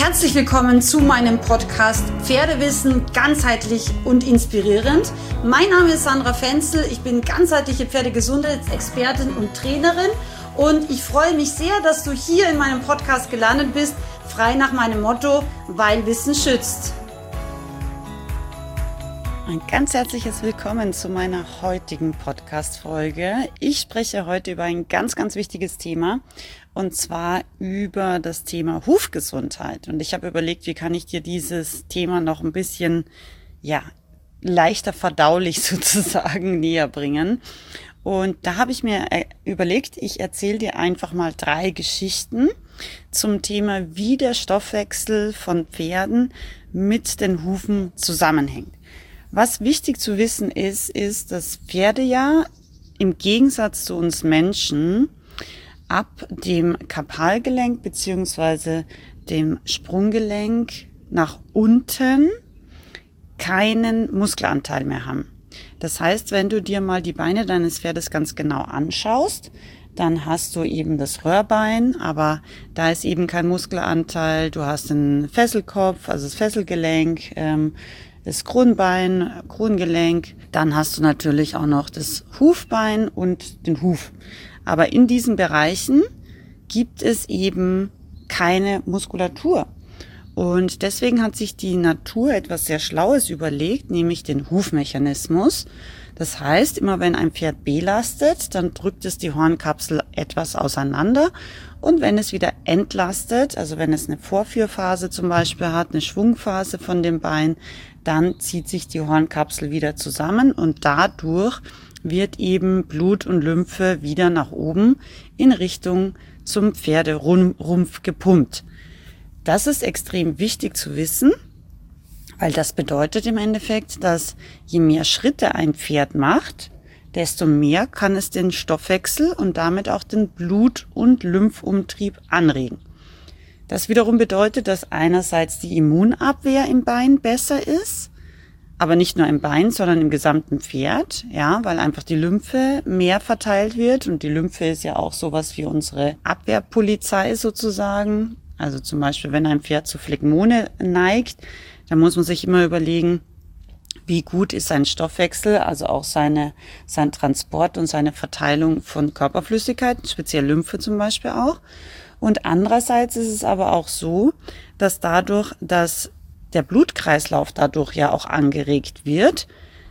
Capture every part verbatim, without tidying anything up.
Herzlich willkommen zu meinem Podcast Pferdewissen ganzheitlich und inspirierend. Mein Name ist Sandra Fenzel, ich bin ganzheitliche Pferdegesundheitsexpertin und Trainerin und ich freue mich sehr, dass du hier in meinem Podcast gelandet bist, frei nach meinem Motto, weil Wissen schützt. Ein ganz herzliches Willkommen zu meiner heutigen Podcast-Folge. Ich spreche heute über ein ganz, ganz wichtiges Thema und zwar über das Thema Hufgesundheit. Und ich habe überlegt, wie kann ich dir dieses Thema noch ein bisschen, ja, leichter verdaulich sozusagen näher bringen. Und da habe ich mir überlegt, ich erzähle dir einfach mal drei Geschichten zum Thema, wie der Stoffwechsel von Pferden mit den Hufen zusammenhängt. Was wichtig zu wissen ist, ist, dass Pferde ja im Gegensatz zu uns Menschen ab dem Karpalgelenk bzw. dem Sprunggelenk nach unten keinen Muskelanteil mehr haben. Das heißt, wenn du dir mal die Beine deines Pferdes ganz genau anschaust, dann hast du eben das Röhrbein, aber da ist eben kein Muskelanteil. Du hast den Fesselkopf, also das Fesselgelenk, ähm, das Kronbein, Krongelenk, dann hast du natürlich auch noch das Hufbein und den Huf. Aber in diesen Bereichen gibt es eben keine Muskulatur. Und deswegen hat sich die Natur etwas sehr Schlaues überlegt, nämlich den Hufmechanismus. Das heißt, immer wenn ein Pferd belastet, dann drückt es die Hornkapsel etwas auseinander. Und wenn es wieder entlastet, also wenn es eine Vorführphase zum Beispiel hat, eine Schwungphase von dem Bein, dann zieht sich die Hornkapsel wieder zusammen und dadurch wird eben Blut und Lymphe wieder nach oben in Richtung zum Pferderumpf gepumpt. Das ist extrem wichtig zu wissen, weil das bedeutet im Endeffekt, dass je mehr Schritte ein Pferd macht, desto mehr kann es den Stoffwechsel und damit auch den Blut- und Lymphumtrieb anregen. Das wiederum bedeutet, dass einerseits die Immunabwehr im Bein besser ist, aber nicht nur im Bein, sondern im gesamten Pferd, ja, weil einfach die Lymphe mehr verteilt wird und die Lymphe ist ja auch sowas wie unsere Abwehrpolizei sozusagen. Also zum Beispiel, wenn ein Pferd zu Phlegmone neigt, dann muss man sich immer überlegen, wie gut ist sein Stoffwechsel, also auch seine, sein Transport und seine Verteilung von Körperflüssigkeiten, speziell Lymphe zum Beispiel auch. Und andererseits ist es aber auch so, dass dadurch, dass der Blutkreislauf dadurch ja auch angeregt wird,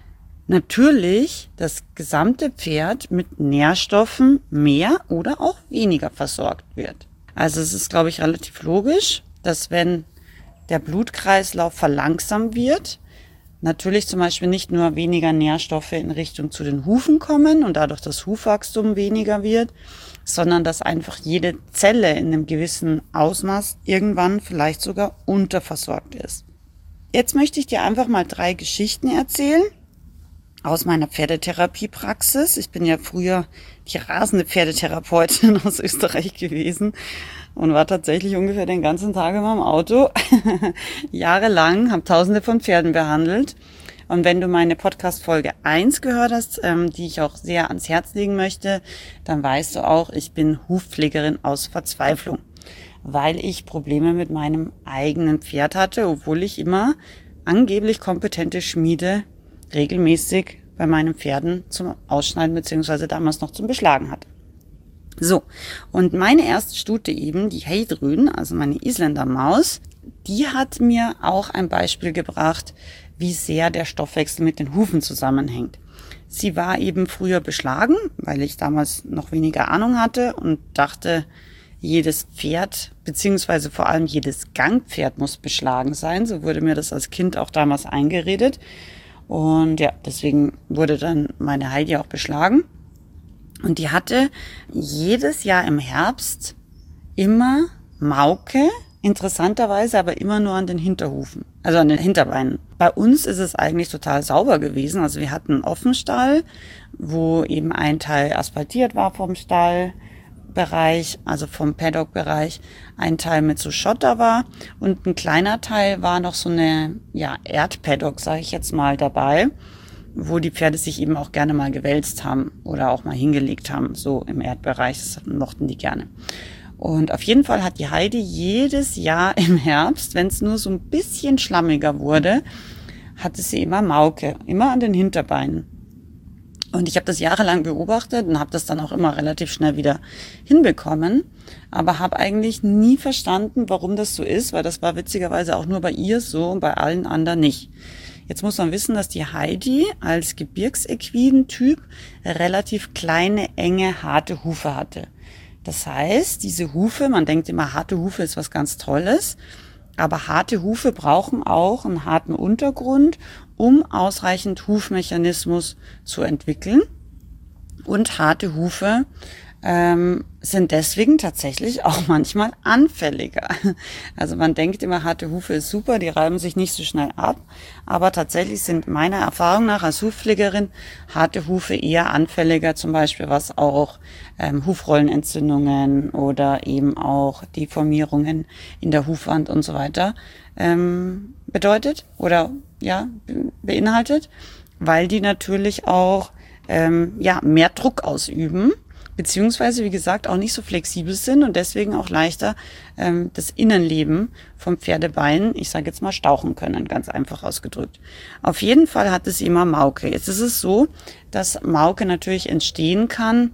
natürlich das gesamte Pferd mit Nährstoffen mehr oder auch weniger versorgt wird. Also es ist, glaube ich, relativ logisch, dass wenn der Blutkreislauf verlangsamt wird, natürlich zum Beispiel nicht nur weniger Nährstoffe in Richtung zu den Hufen kommen und dadurch das Hufwachstum weniger wird, sondern dass einfach jede Zelle in einem gewissen Ausmaß irgendwann vielleicht sogar unterversorgt ist. Jetzt möchte ich dir einfach mal drei Geschichten erzählen aus meiner Pferdetherapiepraxis. Ich bin ja früher die rasende Pferdetherapeutin aus Österreich gewesen und war tatsächlich ungefähr den ganzen Tag in meinem Auto, jahrelang, habe tausende von Pferden behandelt. Und wenn du meine Podcast-Folge eins gehört hast, ähm, die ich auch sehr ans Herz legen möchte, dann weißt du auch, ich bin Hufpflegerin aus Verzweiflung, weil ich Probleme mit meinem eigenen Pferd hatte, obwohl ich immer angeblich kompetente Schmiede regelmäßig bei meinen Pferden zum Ausschneiden beziehungsweise damals noch zum Beschlagen hatte. So, und meine erste Stute eben, die Heidrun, also meine Isländermaus, die hat mir auch ein Beispiel gebracht, wie sehr der Stoffwechsel mit den Hufen zusammenhängt. Sie war eben früher beschlagen, weil ich damals noch weniger Ahnung hatte und dachte, jedes Pferd, beziehungsweise vor allem jedes Gangpferd muss beschlagen sein. So wurde mir das als Kind auch damals eingeredet. Und ja, deswegen wurde dann meine Heidi auch beschlagen. Und die hatte jedes Jahr im Herbst immer Mauke, interessanterweise aber immer nur an den Hinterhufen, also an den Hinterbeinen. Bei uns ist es eigentlich total sauber gewesen. Also wir hatten einen Offenstall, wo eben ein Teil asphaltiert war vom Stallbereich, also vom Paddock-Bereich, ein Teil mit so Schotter war und ein kleiner Teil war noch so eine, ja, Erdpaddock, sage ich jetzt mal, dabei, wo die Pferde sich eben auch gerne mal gewälzt haben oder auch mal hingelegt haben, so im Erdbereich, das mochten die gerne. Und auf jeden Fall hat die Heidi jedes Jahr im Herbst, wenn es nur so ein bisschen schlammiger wurde, hatte sie immer Mauke, immer an den Hinterbeinen. Und ich habe das jahrelang beobachtet und habe das dann auch immer relativ schnell wieder hinbekommen, aber habe eigentlich nie verstanden, warum das so ist, weil das war witzigerweise auch nur bei ihr so und bei allen anderen nicht. Jetzt muss man wissen, dass die Heidi als Gebirgsequiden-Typ relativ kleine, enge, harte Hufe hatte. Das heißt, diese Hufe, man denkt immer, harte Hufe ist was ganz Tolles, aber harte Hufe brauchen auch einen harten Untergrund, um ausreichend Hufmechanismus zu entwickeln. Und harte Hufe ähm, sind deswegen tatsächlich auch manchmal anfälliger. Also man denkt immer, harte Hufe ist super, die reiben sich nicht so schnell ab. Aber tatsächlich sind meiner Erfahrung nach als Hufpflegerin harte Hufe eher anfälliger, zum Beispiel was auch ähm, Hufrollenentzündungen oder eben auch Deformierungen in der Hufwand und so weiter ähm, bedeutet oder ja beinhaltet, weil die natürlich auch ähm, ja mehr Druck ausüben, beziehungsweise wie gesagt auch nicht so flexibel sind und deswegen auch leichter ähm, das Innenleben vom Pferdebein, ich sage jetzt mal, stauchen können, ganz einfach ausgedrückt. Auf jeden Fall hat es immer Mauke. Jetzt ist es so, dass Mauke natürlich entstehen kann,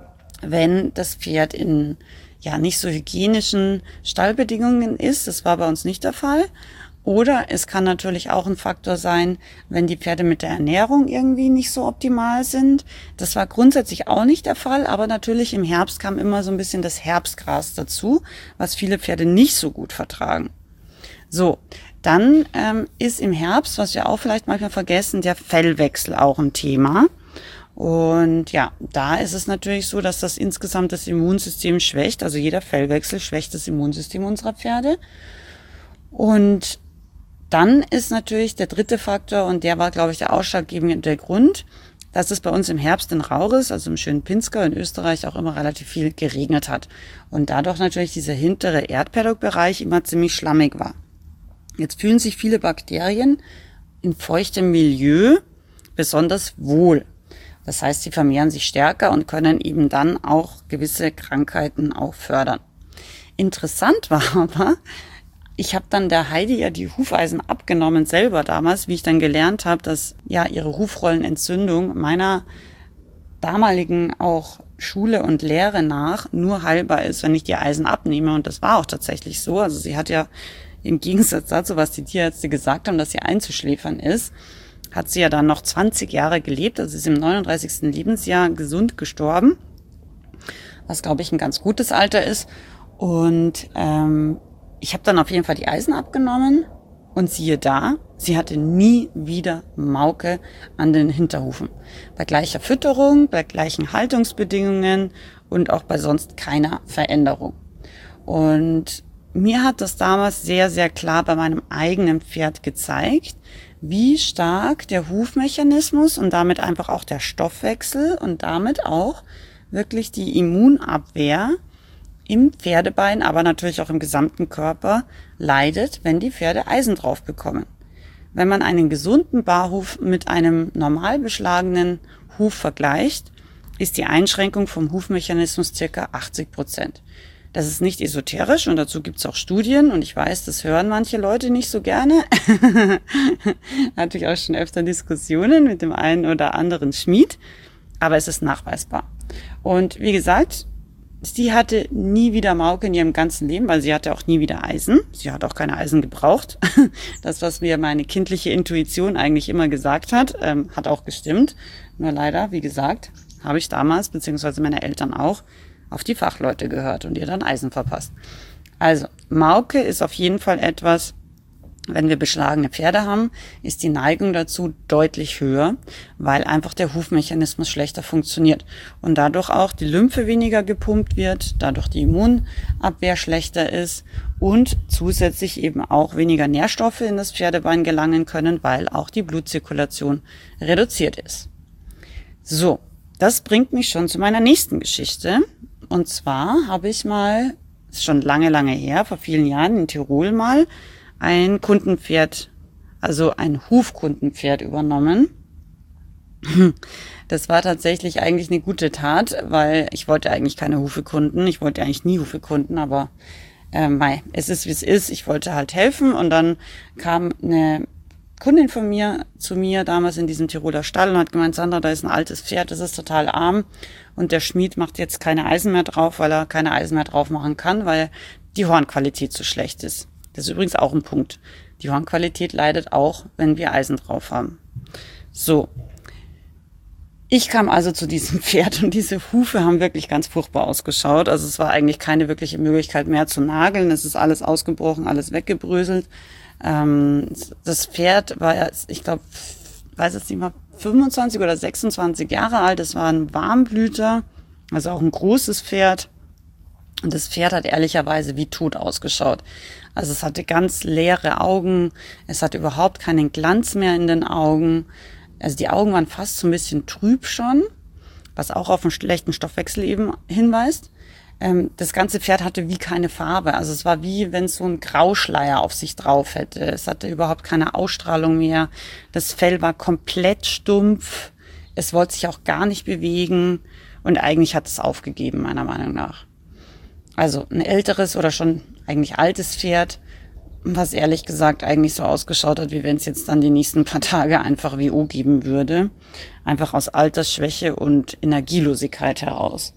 wenn das Pferd in ja nicht so hygienischen Stallbedingungen ist. Das war bei uns nicht der Fall. Oder es kann natürlich auch ein Faktor sein, wenn die Pferde mit der Ernährung irgendwie nicht so optimal sind. Das war grundsätzlich auch nicht der Fall, aber natürlich im Herbst kam immer so ein bisschen das Herbstgras dazu, was viele Pferde nicht so gut vertragen. So, dann ähm, ist im Herbst, was wir auch vielleicht manchmal vergessen, der Fellwechsel auch ein Thema. Und ja, da ist es natürlich so, dass das insgesamt das Immunsystem schwächt. Also jeder Fellwechsel schwächt das Immunsystem unserer Pferde. Und dann ist natürlich der dritte Faktor, und der war, glaube ich, der ausschlaggebende Grund, dass es bei uns im Herbst in Rauris, also im schönen Pinzgau in Österreich, auch immer relativ viel geregnet hat. Und dadurch natürlich dieser hintere Erdpaddock-Bereich immer ziemlich schlammig war. Jetzt fühlen sich viele Bakterien in feuchtem Milieu besonders wohl. Das heißt, sie vermehren sich stärker und können eben dann auch gewisse Krankheiten auch fördern. Interessant war aber, ich habe dann der Heidi ja die Hufeisen abgenommen selber damals, wie ich dann gelernt habe, dass ja ihre Hufrollenentzündung meiner damaligen auch Schule und Lehre nach nur heilbar ist, wenn ich die Eisen abnehme. Und das war auch tatsächlich so. Also sie hat ja im Gegensatz dazu, was die Tierärzte gesagt haben, dass sie einzuschläfern ist, hat sie ja dann noch zwanzig Jahre gelebt. Also sie ist im neununddreißigsten Lebensjahr gesund gestorben, was, glaube ich, ein ganz gutes Alter ist. Und ähm, ich habe dann auf jeden Fall die Eisen abgenommen und siehe da, sie hatte nie wieder Mauke an den Hinterhufen. Bei gleicher Fütterung, bei gleichen Haltungsbedingungen und auch bei sonst keiner Veränderung. Und mir hat das damals sehr, sehr klar bei meinem eigenen Pferd gezeigt, wie stark der Hufmechanismus und damit einfach auch der Stoffwechsel und damit auch wirklich die Immunabwehr im Pferdebein, aber natürlich auch im gesamten Körper leidet, wenn die Pferde Eisen drauf bekommen. Wenn man einen gesunden Barhuf mit einem normal beschlagenen Huf vergleicht, ist die Einschränkung vom Hufmechanismus circa achtzig Prozent. Das ist nicht esoterisch und dazu gibt's auch Studien und ich weiß, das hören manche Leute nicht so gerne. Hatte ich auch schon öfter Diskussionen mit dem einen oder anderen Schmied, aber es ist nachweisbar. Und wie gesagt, sie hatte nie wieder Mauke in ihrem ganzen Leben, weil sie hatte auch nie wieder Eisen. Sie hat auch keine Eisen gebraucht. Das, was mir meine kindliche Intuition eigentlich immer gesagt hat, ähm, hat auch gestimmt. Nur leider, wie gesagt, habe ich damals, beziehungsweise meine Eltern auch, auf die Fachleute gehört und ihr dann Eisen verpasst. Also, Mauke ist auf jeden Fall etwas, wenn wir beschlagene Pferde haben, ist die Neigung dazu deutlich höher, weil einfach der Hufmechanismus schlechter funktioniert und dadurch auch die Lymphe weniger gepumpt wird, dadurch die Immunabwehr schlechter ist und zusätzlich eben auch weniger Nährstoffe in das Pferdebein gelangen können, weil auch die Blutzirkulation reduziert ist. So, das bringt mich schon zu meiner nächsten Geschichte. Und zwar habe ich mal, ist schon lange, lange her, vor vielen Jahren in Tirol mal, ein Kundenpferd, also ein Hufkundenpferd übernommen. Das war tatsächlich eigentlich eine gute Tat, weil ich wollte eigentlich keine Hufekunden. Ich wollte eigentlich nie Hufekunden, aber äh, mei, es ist, wie es ist. Ich wollte halt helfen und dann kam eine Kundin von mir zu mir damals in diesem Tiroler Stall und hat gemeint, Sandra, da ist ein altes Pferd, das ist total arm und der Schmied macht jetzt keine Eisen mehr drauf, weil er keine Eisen mehr drauf machen kann, weil die Hornqualität zu schlecht ist. Das ist übrigens auch ein Punkt. Die Hornqualität leidet auch, wenn wir Eisen drauf haben. So. Ich kam also zu diesem Pferd und diese Hufe haben wirklich ganz furchtbar ausgeschaut. Also es war eigentlich keine wirkliche Möglichkeit mehr zu nageln. Es ist alles ausgebrochen, alles weggebröselt. Ähm, das Pferd war ja, ich glaube, weiß jetzt nicht mal, fünfundzwanzig oder sechsundzwanzig Jahre alt. Es war ein Warmblüter, also auch ein großes Pferd. Und das Pferd hat ehrlicherweise wie tot ausgeschaut. Also es hatte ganz leere Augen. Es hatte überhaupt keinen Glanz mehr in den Augen. Also die Augen waren fast so ein bisschen trüb schon, was auch auf einen schlechten Stoffwechsel eben hinweist. Ähm, das ganze Pferd hatte wie keine Farbe. Also es war wie, wenn es so ein Grauschleier auf sich drauf hätte. Es hatte überhaupt keine Ausstrahlung mehr. Das Fell war komplett stumpf. Es wollte sich auch gar nicht bewegen. Und eigentlich hat es aufgegeben, meiner Meinung nach. Also ein älteres oder schon eigentlich altes Pferd, was ehrlich gesagt eigentlich so ausgeschaut hat, wie wenn es jetzt dann die nächsten paar Tage einfach W O geben würde. Einfach aus Altersschwäche und Energielosigkeit heraus.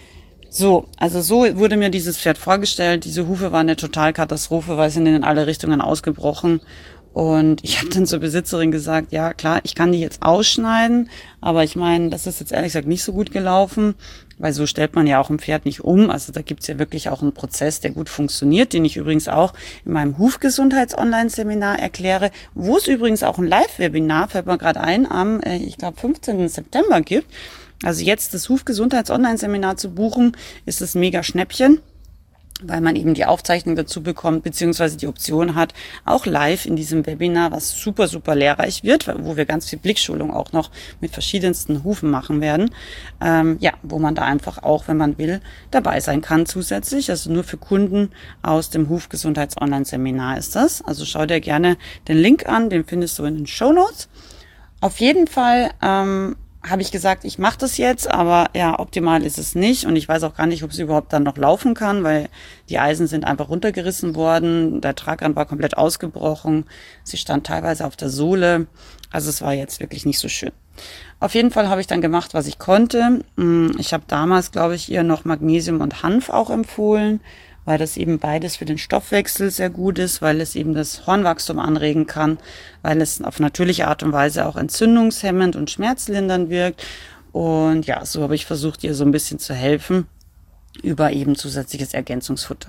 So, also so wurde mir dieses Pferd vorgestellt. Diese Hufe waren eine Totalkatastrophe, weil sie sind in alle Richtungen ausgebrochen. Und ich habe dann zur Besitzerin gesagt, ja klar, ich kann die jetzt ausschneiden, aber ich meine, das ist jetzt ehrlich gesagt nicht so gut gelaufen, weil so stellt man ja auch ein Pferd nicht um. Also da gibt's ja wirklich auch einen Prozess, der gut funktioniert, den ich übrigens auch in meinem Hufgesundheits-Online-Seminar erkläre, wo es übrigens auch ein Live-Webinar, fällt mir gerade ein, am, äh, ich glaube, fünfzehnten September gibt. Also jetzt das Hufgesundheits-Online-Seminar zu buchen, ist das mega Schnäppchen, weil man eben die Aufzeichnung dazu bekommt, beziehungsweise die Option hat, auch live in diesem Webinar, was super, super lehrreich wird, wo wir ganz viel Blickschulung auch noch mit verschiedensten Hufen machen werden. Ähm, ja, wo man da einfach auch, wenn man will, dabei sein kann zusätzlich. Also nur für Kunden aus dem Hufgesundheits-Online-Seminar ist das. Also schau dir gerne den Link an, den findest du in den Shownotes. Auf jeden Fall ähm, habe ich gesagt, ich mache das jetzt, aber ja, optimal ist es nicht und ich weiß auch gar nicht, ob es überhaupt dann noch laufen kann, weil die Eisen sind einfach runtergerissen worden, der Tragrand war komplett ausgebrochen, sie stand teilweise auf der Sohle, also es war jetzt wirklich nicht so schön. Auf jeden Fall habe ich dann gemacht, was ich konnte. Ich habe damals, glaube ich, ihr noch Magnesium und Hanf auch empfohlen, weil das eben beides für den Stoffwechsel sehr gut ist, weil es eben das Hornwachstum anregen kann, weil es auf natürliche Art und Weise auch entzündungshemmend und schmerzlindernd wirkt. Und ja, so habe ich versucht, ihr so ein bisschen zu helfen über eben zusätzliches Ergänzungsfutter.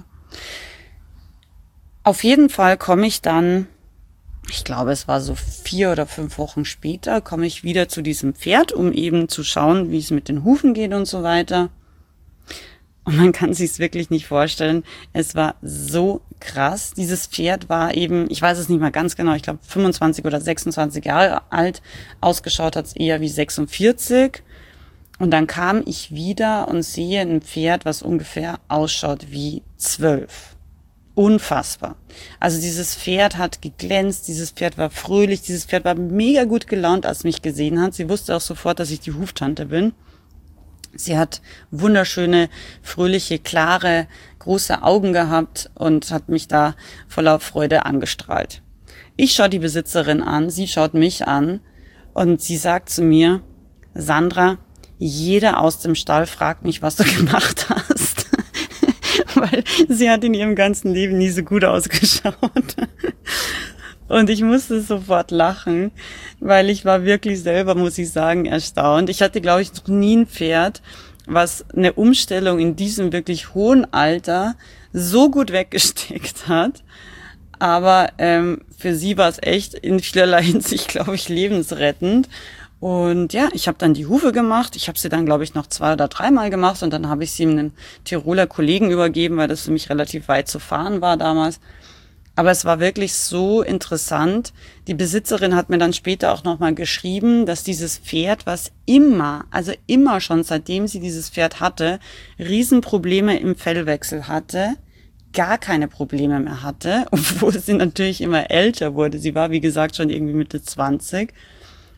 Auf jeden Fall komme ich dann, ich glaube, es war so vier oder fünf Wochen später, komme ich wieder zu diesem Pferd, um eben zu schauen, wie es mit den Hufen geht und so weiter. Und man kann sich's wirklich nicht vorstellen. Es war so krass. Dieses Pferd war eben, ich weiß es nicht mal ganz genau, ich glaube fünfundzwanzig oder sechsundzwanzig Jahre alt. Ausgeschaut hat's eher wie sechsundvierzig. Und dann kam ich wieder und sehe ein Pferd, was ungefähr ausschaut wie zwölf. Unfassbar. Also dieses Pferd hat geglänzt, dieses Pferd war fröhlich, dieses Pferd war mega gut gelaunt, als es mich gesehen hat. Sie wusste auch sofort, dass ich die Huftante bin. Sie hat wunderschöne, fröhliche, klare, große Augen gehabt und hat mich da voller Freude angestrahlt. Ich schaue die Besitzerin an, sie schaut mich an und sie sagt zu mir, Sandra, jeder aus dem Stall fragt mich, was du gemacht hast. Weil sie hat in ihrem ganzen Leben nie so gut ausgeschaut. Und ich musste sofort lachen, weil ich war wirklich selber, muss ich sagen, erstaunt. Ich hatte, glaube ich, noch nie ein Pferd, was eine Umstellung in diesem wirklich hohen Alter so gut weggesteckt hat. Aber ähm, für sie war es echt in vielerlei Hinsicht, glaube ich, lebensrettend. Und ja, ich habe dann die Hufe gemacht. Ich habe sie dann, glaube ich, noch zwei oder dreimal gemacht. Und dann habe ich sie einem Tiroler Kollegen übergeben, weil das für mich relativ weit zu fahren war damals. Aber es war wirklich so interessant. Die Besitzerin hat mir dann später auch nochmal geschrieben, dass dieses Pferd, was immer, also immer schon seitdem sie dieses Pferd hatte, Riesenprobleme im Fellwechsel hatte, gar keine Probleme mehr hatte, obwohl sie natürlich immer älter wurde. Sie war, wie gesagt, schon irgendwie Mitte zwanzig.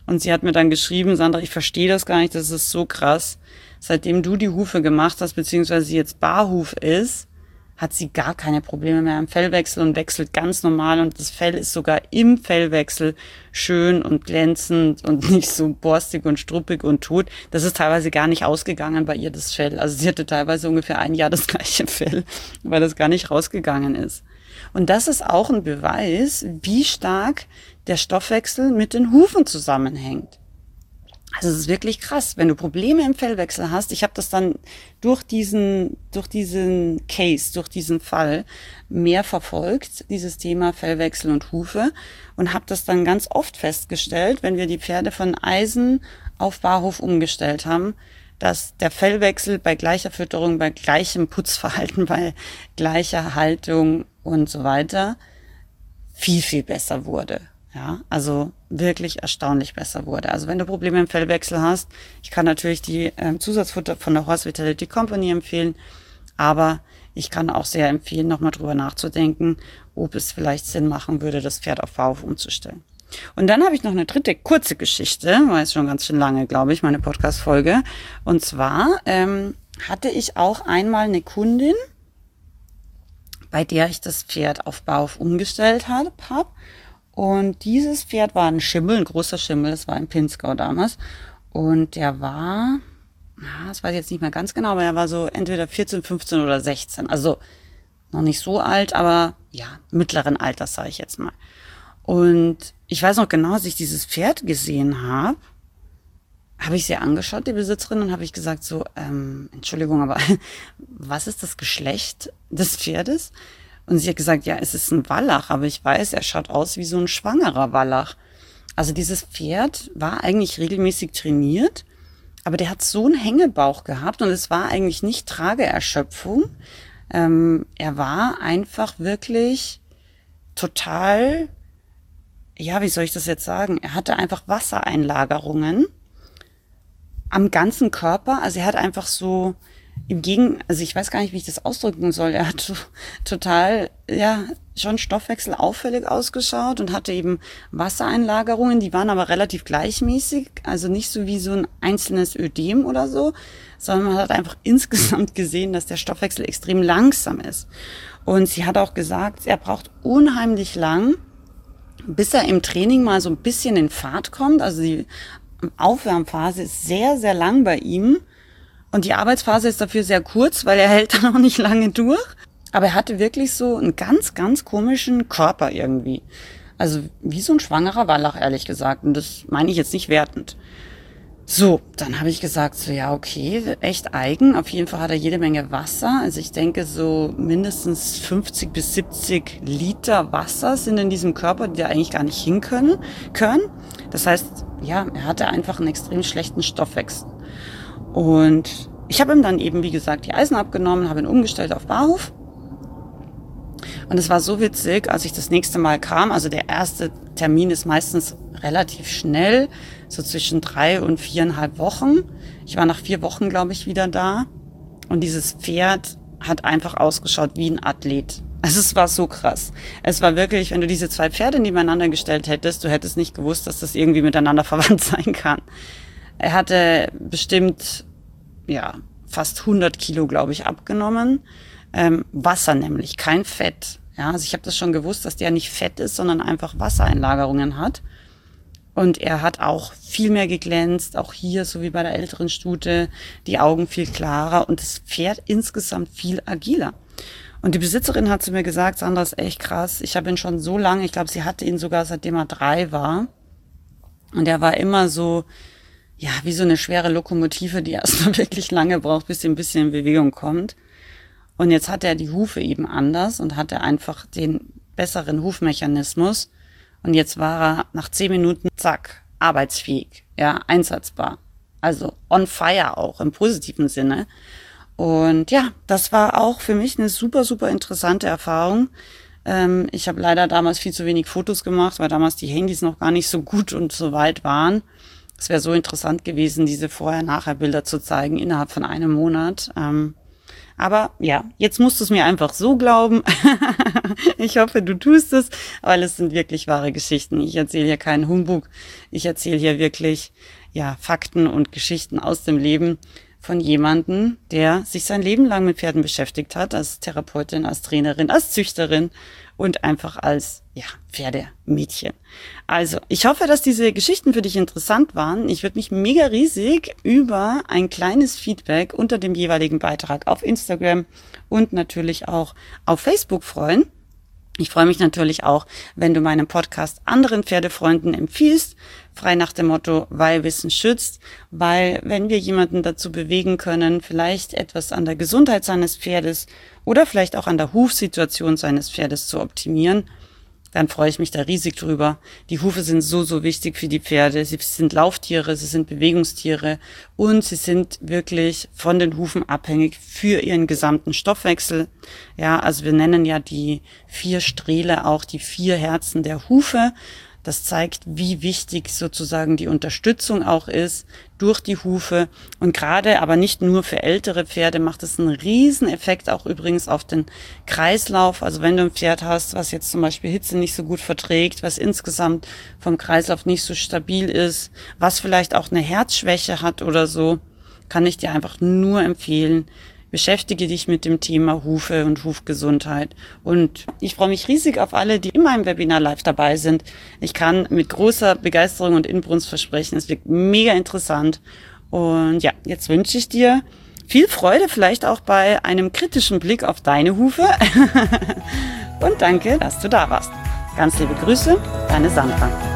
Und sie hat mir dann geschrieben, Sandra, ich verstehe das gar nicht, das ist so krass. Seitdem du die Hufe gemacht hast, beziehungsweise sie jetzt Barhuf ist, hat sie gar keine Probleme mehr im Fellwechsel und wechselt ganz normal. Und das Fell ist sogar im Fellwechsel schön und glänzend und nicht so borstig und struppig und tot. Das ist teilweise gar nicht ausgegangen bei ihr, das Fell. Also sie hatte teilweise ungefähr ein Jahr das gleiche Fell, weil das gar nicht rausgegangen ist. Und das ist auch ein Beweis, wie stark der Stoffwechsel mit den Hufen zusammenhängt. Also es ist wirklich krass, wenn du Probleme im Fellwechsel hast. Ich habe das dann durch diesen, durch diesen Case, durch diesen Fall mehr verfolgt, dieses Thema Fellwechsel und Hufe, und habe das dann ganz oft festgestellt, wenn wir die Pferde von Eisen auf Barhof umgestellt haben, dass der Fellwechsel bei gleicher Fütterung, bei gleichem Putzverhalten, bei gleicher Haltung und so weiter viel, viel besser wurde. Ja, also wirklich erstaunlich besser wurde. Also wenn du Probleme im Fellwechsel hast, ich kann natürlich die ähm, Zusatzfutter von der Horse Vitality Company empfehlen, aber ich kann auch sehr empfehlen, nochmal drüber nachzudenken, ob es vielleicht Sinn machen würde, das Pferd auf Barhof umzustellen. Und dann habe ich noch eine dritte kurze Geschichte, war jetzt schon ganz schön lange, glaube ich, meine Podcast-Folge. Und zwar ähm, hatte ich auch einmal eine Kundin, bei der ich das Pferd auf Barhof umgestellt habe. Und dieses Pferd war ein Schimmel, ein großer Schimmel, das war ein Pinzgau damals. Und der war, das weiß ich jetzt nicht mehr ganz genau, aber er war so entweder vierzehn, fünfzehn oder sechzehn. Also noch nicht so alt, aber ja, mittleren Alters, sage ich jetzt mal. Und ich weiß noch genau, als ich dieses Pferd gesehen habe, habe ich sie angeschaut, die Besitzerin, und habe ich gesagt so, ähm, Entschuldigung, aber was ist das Geschlecht des Pferdes? Und sie hat gesagt, ja, es ist ein Wallach, aber ich weiß, er schaut aus wie so ein schwangerer Wallach. Also dieses Pferd war eigentlich regelmäßig trainiert, aber der hat so einen Hängebauch gehabt und es war eigentlich nicht Trageerschöpfung. Ähm, er war einfach wirklich total, ja, wie soll ich das jetzt sagen? Er hatte einfach Wassereinlagerungen am ganzen Körper. Also er hat einfach so im Gegen, also ich weiß gar nicht, wie ich das ausdrücken soll. Er hat total, ja, schon Stoffwechsel auffällig ausgeschaut und hatte eben Wassereinlagerungen, die waren aber relativ gleichmäßig, also nicht so wie so ein einzelnes Ödem oder so, sondern man hat einfach insgesamt gesehen, dass der Stoffwechsel extrem langsam ist. Und sie hat auch gesagt, er braucht unheimlich lang, bis er im Training mal so ein bisschen in Fahrt kommt. Also die Aufwärmphase ist sehr, sehr lang bei ihm. Und die Arbeitsphase ist dafür sehr kurz, weil er hält dann auch nicht lange durch. Aber er hatte wirklich so einen ganz, ganz komischen Körper irgendwie. Also wie so ein schwangerer Wallach, ehrlich gesagt. Und das meine ich jetzt nicht wertend. So, dann habe ich gesagt, so ja, okay, echt eigen. Auf jeden Fall hat er jede Menge Wasser. Also ich denke, so mindestens fünfzig bis siebzig Liter Wasser sind in diesem Körper, die da eigentlich gar nicht hin können. können. Das heißt, ja, er hatte einfach einen extrem schlechten Stoffwechsel. Und ich habe ihm dann eben, wie gesagt, die Eisen abgenommen, habe ihn umgestellt auf Barhof. Und es war so witzig, als ich das nächste Mal kam, also der erste Termin ist meistens relativ schnell, so zwischen drei und viereinhalb Wochen. Ich war nach vier Wochen, glaube ich, wieder da. Und dieses Pferd hat einfach ausgeschaut wie ein Athlet. Also es war so krass. Es war wirklich, wenn du diese zwei Pferde nebeneinander gestellt hättest, du hättest nicht gewusst, dass das irgendwie miteinander verwandt sein kann. Er hatte bestimmt, ja, fast hundert Kilo, glaube ich, abgenommen. Ähm, Wasser nämlich, kein Fett. Ja, also ich habe das schon gewusst, dass der nicht Fett ist, sondern einfach Wassereinlagerungen hat. Und er hat auch viel mehr geglänzt, auch hier, so wie bei der älteren Stute, die Augen viel klarer und das Pferd insgesamt viel agiler. Und die Besitzerin hat zu mir gesagt, Sandra, ist echt krass, ich habe ihn schon so lange, ich glaube, sie hatte ihn sogar seitdem er drei war. Und er war immer so, ja, wie so eine schwere Lokomotive, die erstmal wirklich lange braucht, bis sie ein bisschen in Bewegung kommt. Und jetzt hat er die Hufe eben anders und hatte einfach den besseren Hufmechanismus. Und jetzt war er nach zehn Minuten, zack, arbeitsfähig, ja, einsatzbar. Also on fire auch, im positiven Sinne. Und ja, das war auch für mich eine super, super interessante Erfahrung. Ähm, ich habe leider damals viel zu wenig Fotos gemacht, weil damals die Handys noch gar nicht so gut und so weit waren. Es wäre so interessant gewesen, diese Vorher-Nachher-Bilder zu zeigen innerhalb von einem Monat. Ähm, Aber ja, jetzt musst du es mir einfach so glauben. Ich hoffe, du tust es, weil es sind wirklich wahre Geschichten. Ich erzähle hier keinen Humbug. Ich erzähle hier wirklich ja Fakten und Geschichten aus dem Leben von jemandem, der sich sein Leben lang mit Pferden beschäftigt hat, als Therapeutin, als Trainerin, als Züchterin und einfach als ja Pferdemädchen. Also, ich hoffe, dass diese Geschichten für dich interessant waren. Ich würde mich mega riesig über ein kleines Feedback unter dem jeweiligen Beitrag auf Instagram und natürlich auch auf Facebook freuen. Ich freue mich natürlich auch, wenn du meinen Podcast anderen Pferdefreunden empfiehlst, frei nach dem Motto, weil Wissen schützt, weil wenn wir jemanden dazu bewegen können, vielleicht etwas an der Gesundheit seines Pferdes oder vielleicht auch an der Hufsituation seines Pferdes zu optimieren, dann freue ich mich da riesig drüber. Die Hufe sind so, so wichtig für die Pferde. Sie sind Lauftiere, sie sind Bewegungstiere und sie sind wirklich von den Hufen abhängig für ihren gesamten Stoffwechsel. Ja, also wir nennen ja die vier Strähle auch die vier Herzen der Hufe. Das zeigt, wie wichtig sozusagen die Unterstützung auch ist durch die Hufe. Und gerade, aber nicht nur für ältere Pferde, macht es einen riesen Effekt auch übrigens auf den Kreislauf. Also wenn du ein Pferd hast, was jetzt zum Beispiel Hitze nicht so gut verträgt, was insgesamt vom Kreislauf nicht so stabil ist, was vielleicht auch eine Herzschwäche hat oder so, kann ich dir einfach nur empfehlen, beschäftige dich mit dem Thema Hufe und Hufgesundheit. Und ich freue mich riesig auf alle, die in meinem Webinar live dabei sind. Ich kann mit großer Begeisterung und Inbrunst versprechen, es wird mega interessant. Und ja, jetzt wünsche ich dir viel Freude, vielleicht auch bei einem kritischen Blick auf deine Hufe. Und danke, dass du da warst. Ganz liebe Grüße, deine Sandra.